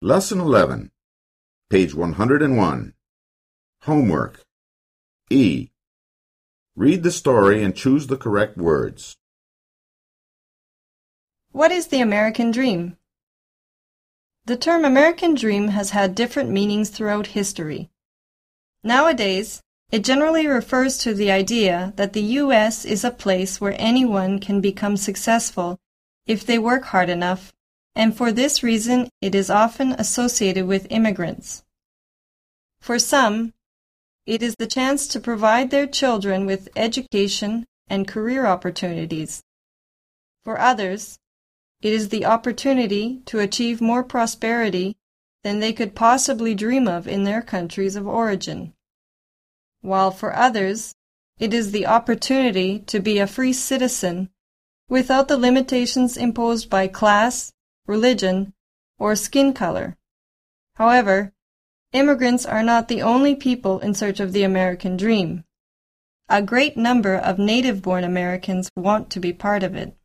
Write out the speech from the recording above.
Lesson 11, page 101. Homework. E. Read the story and choose the correct words. What is the American dream? The term American dream has had different meanings throughout history. Nowadays, it generally refers to the idea that the U.S. is a place where anyone can become successful if they work hard enough, and for this reason it is often associated with immigrants. For some, it is the chance to provide their children with education and career opportunities. For others, it is the opportunity to achieve more prosperity than they could possibly dream of in their countries of origin. While for others, it is the opportunity to be a free citizen without the limitations imposed by class, religion, or skin color. However, immigrants are not the only people in search of the American dream. A great number of native-born Americans want to be part of it.